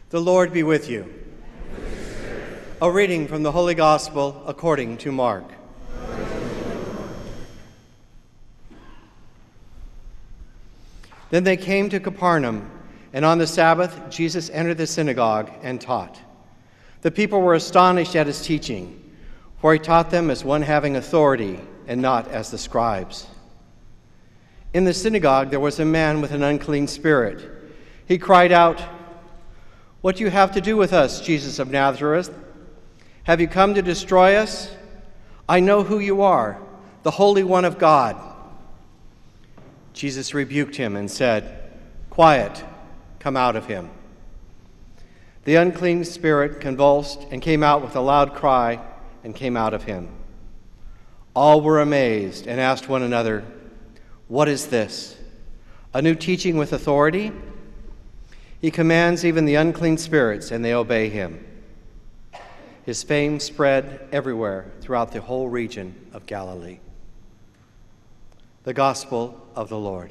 The Lord be with you. A reading from the Holy Gospel according to Mark. Then they came to Capernaum, and on the Sabbath Jesus entered the synagogue and taught. The people were astonished at his teaching, for he taught them as one having authority and not as the scribes. In the synagogue there was a man with an unclean spirit. He cried out, "What do you have to do with us, Jesus of Nazareth? Have you come to destroy us? I know who you are, the Holy One of God." Jesus rebuked him and said, "Quiet, come out of him." The unclean spirit convulsed and came out with a loud cry and came out of him. All were amazed and asked one another, "What is this? A new teaching with authority? He commands even the unclean spirits, and they obey him." His fame spread everywhere throughout the whole region of Galilee. The Gospel of the Lord.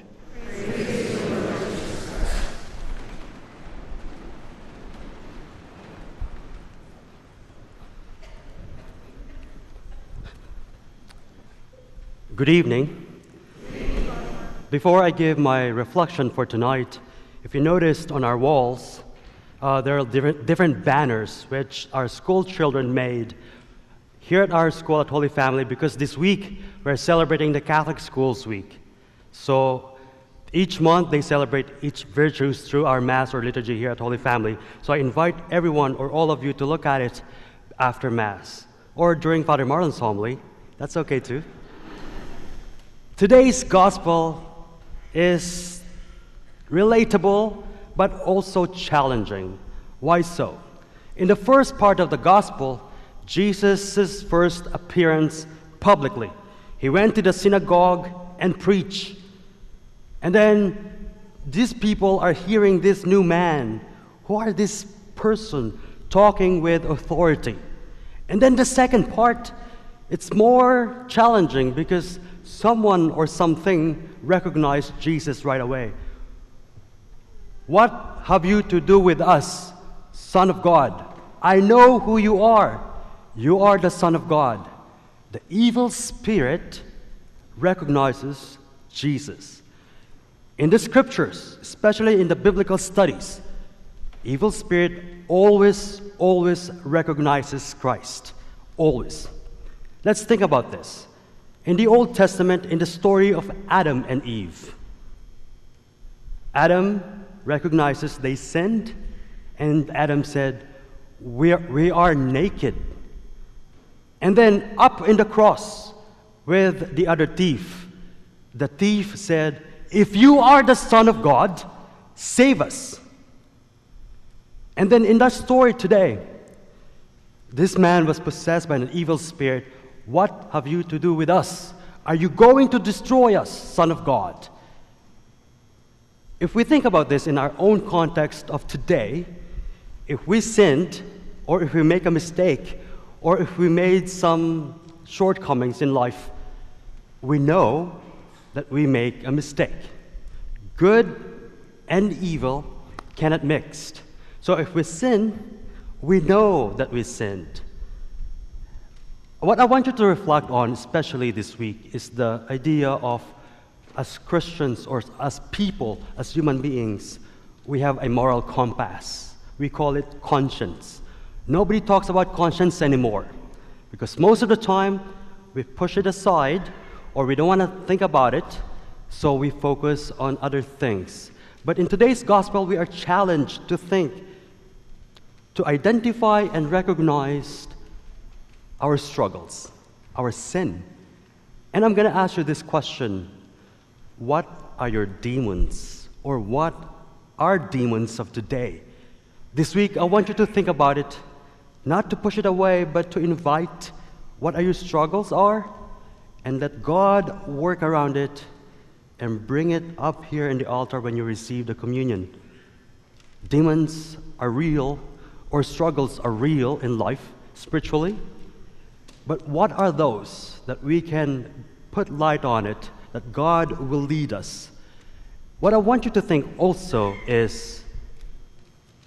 Good evening. Before I give my reflection for tonight, if you noticed on our walls, there are different banners which our school children made here at our school at Holy Family, because this week we're celebrating the Catholic Schools Week. So each month they celebrate each virtues through our Mass or liturgy here at Holy Family. So I invite everyone or all of you to look at it after Mass or during Father Marlon's homily. That's okay too. Today's Gospel is relatable but also challenging. Why so? In the first part of the Gospel, Jesus' first appearance publicly. He went to the synagogue and preached. And then these people are hearing this new man. Who are this person talking with authority? And then the second part, it's more challenging because someone or something recognized Jesus right away. "What have you to do with us, Son of God? I know who you are. You are the Son of God." The evil spirit recognizes Jesus. In the scriptures, especially in the biblical studies, evil spirit always recognizes Christ. Always. Let's think about this. In the Old Testament, in the story of Adam and Eve, Adam recognizes they sinned, and Adam said, we are naked. And then up in the cross with the other thief, the thief said, "If you are the Son of God, save us." And then in that story today, this man was possessed by an evil spirit. "What have you to do with us? Are you going to destroy us, Son of God?" If we think about this in our own context of today, if we sinned, or if we make a mistake, or if we made some shortcomings in life, we know that we make a mistake. Good and evil cannot mix. So if we sin, we know that we sinned. What I want you to reflect on, especially this week, is the idea of, as Christians or as people, as human beings, we have a moral compass. We call it conscience. Nobody talks about conscience anymore because most of the time we push it aside or we don't want to think about it, so we focus on other things. But in today's gospel, we are challenged to think, to identify and recognize our struggles, our sin. And I'm going to ask you this question: what are your demons? Or what are demons of today? This week, I want you to think about it, not to push it away, but to invite what your struggles are, and let God work around it and bring it up here in the altar when you receive the communion. Demons are real, or struggles are real in life, spiritually. But what are those that we can put light on it, that God will lead us? What I want you to think also is,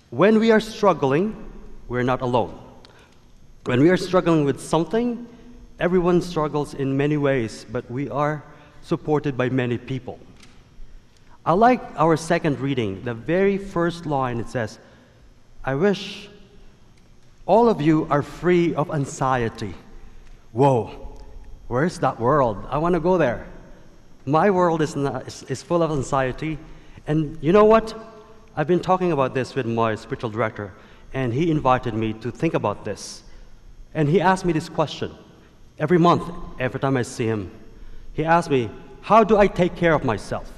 When we are struggling, we're not alone. When we are struggling with something, everyone struggles in many ways, but we are supported by many people. I like our second reading, the very first line. It says, I wish all of you are free of anxiety. Whoa, where's that world? I want to go there. My world is full of anxiety. And you know what? I've been talking about this with my spiritual director, and he invited me to think about this. And he asked me this question. Every month, every time I see him, he asks me, how do I take care of myself?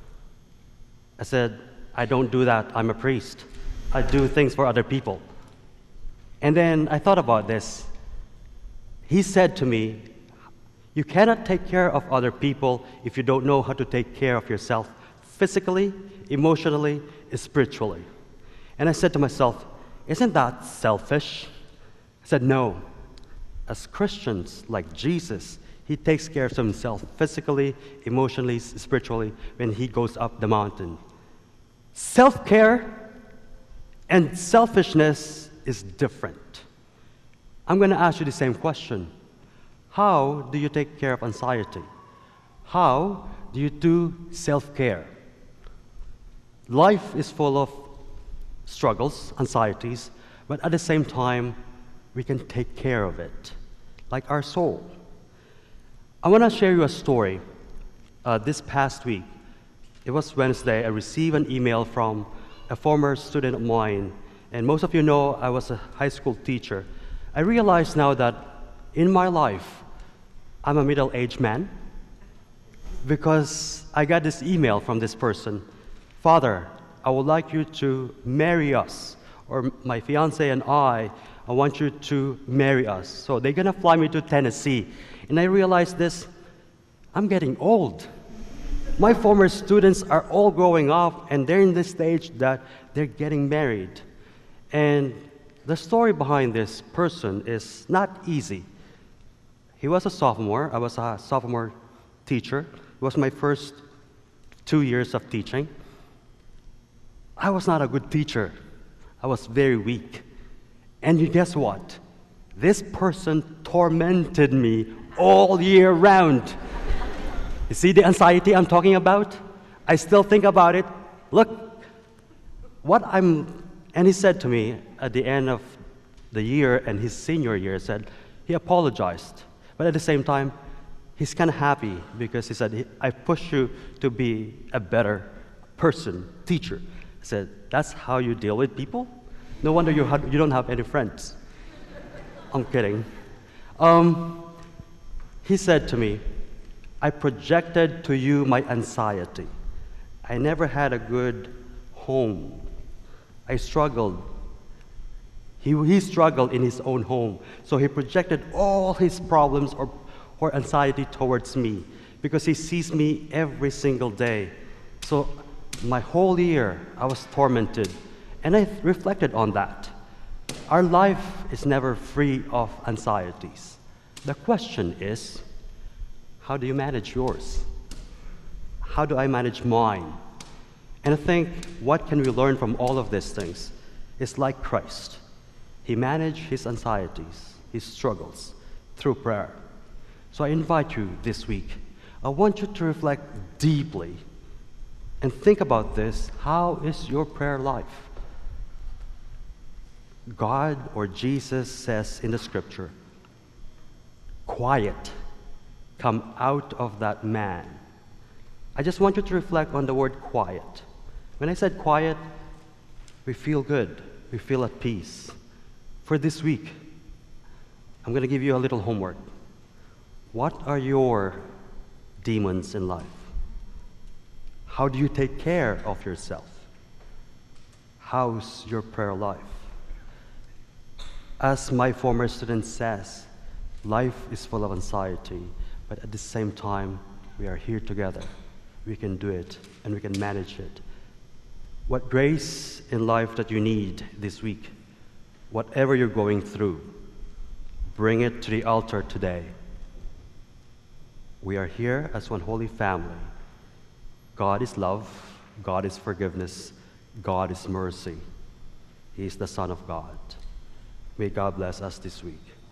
I said, I don't do that. I'm a priest. I do things for other people. And then I thought about this. He said to me, you cannot take care of other people if you don't know how to take care of yourself physically, emotionally, spiritually. And I said to myself, isn't that selfish? I said, no. As Christians, like Jesus, he takes care of himself physically, emotionally, spiritually when he goes up the mountain. Self-care and selfishness is different. I'm going to ask you the same question. How do you take care of anxiety? How do you do self-care? Life is full of struggles, anxieties, but at the same time, we can take care of it, like our soul. I want to share you a story. This past week, it was Wednesday, I received an email from a former student of mine, and most of you know I was a high school teacher. I realize now that in my life, I'm a middle-aged man because I got this email from this person. Father, I would like you to marry us, or my fiance and I want you to marry us. So they're gonna fly me to Tennessee. And I realized this, I'm getting old. My former students are all growing up and they're in this stage that they're getting married. And the story behind this person is not easy. He was a sophomore, I was a sophomore teacher. It was my first 2 years of teaching. I was not a good teacher. I was very weak. And you guess what? This person tormented me all year round. You see the anxiety I'm talking about? I still think about it. Look, and he said to me at the end of the year and his senior year, said, he apologized. But at the same time, he's kind of happy because he said, I pushed you to be a better person, teacher. I said, that's how you deal with people? No wonder you don't have any friends. I'm kidding. He said to me, I projected to you my anxiety. I never had a good home. I struggled. He struggled in his own home. So he projected all his problems or anxiety towards me because he sees me every single day. So my whole year, I was tormented. And I reflected on that. Our life is never free of anxieties. The question is, how do you manage yours? How do I manage mine? And I think what can we learn from all of these things is like Christ. He managed his anxieties, his struggles through prayer. So I invite you this week, I want you to reflect deeply and think about this. How is your prayer life? God or Jesus says in the scripture, quiet, come out of that man. I just want you to reflect on the word quiet. When I said quiet, we feel good, we feel at peace. For this week, I'm going to give you a little homework. What are your demons in life? How do you take care of yourself? How's your prayer life? As my former student says, life is full of anxiety, but at the same time, we are here together. We can do it, and we can manage it. What grace in life that you need this week, whatever you're going through, bring it to the altar today. We are here as one holy family. God is love, God is forgiveness, God is mercy. He is the Son of God. May God bless us this week.